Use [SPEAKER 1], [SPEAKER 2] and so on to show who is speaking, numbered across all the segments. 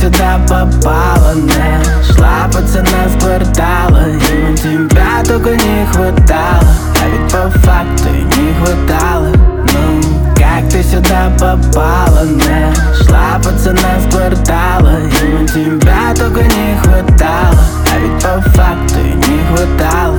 [SPEAKER 1] сюда попала? Не шла пацана с квартала, и тебя только не хватало. А ведь по факту и не хватало. Ну, как ты сюда попала? Не шла пацана с квартала, и тебя только не хватало. А ведь по факту и не хватало.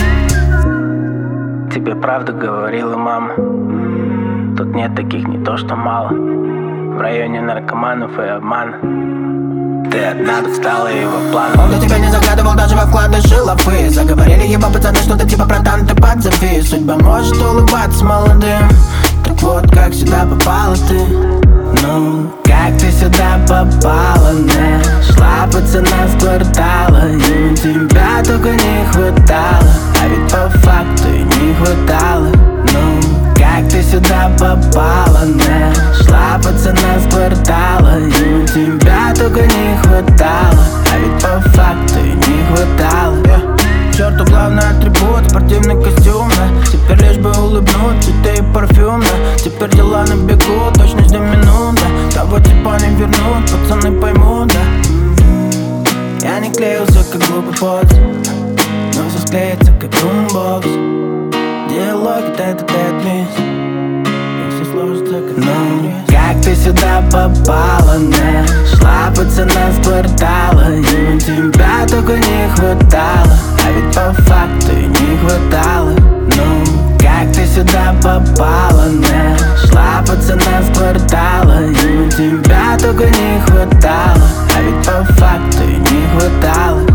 [SPEAKER 1] Тебе правду говорила мама, тут нет таких, не то что мало. В районе наркоманов и обмана. Ты одна тут стала его планом. Он до тебя не заглядывал даже во вкладыши лапы. Заговорили его пацаны что-то типа братан, ты подзови. Судьба может улыбаться молодым. Так вот, как сюда попала ты? Ну, как ты сюда попала? Не шла пацана с квартала, и тебя только не хватало. А ведь по факту и не хватало. Ну, как ты сюда попала? Не шла пацана с квартала, и тебя только не хватало. А ведь по факту и не хватало. К черту главный атрибут, спортивный костюм, да. Теперь лишь бы улыбнуться, ты и парфюм, да. Теперь дела на бегу, точность до минут, да. Того типа не вернут, пацаны поймут, да. Я не клеился, как глупый поц, но все склеится, как бумбокс. Диалоги тет-а-тет-мисс, и все сложится, как ну, как ты сюда попала? Не шла пацана с квартала, и тебя только не хватало. А ведь по факту и не хватало. Ну, как ты сюда попала? Не шла пацана с квартала, и тебя только не хватало. А ведь по факту и не хватало.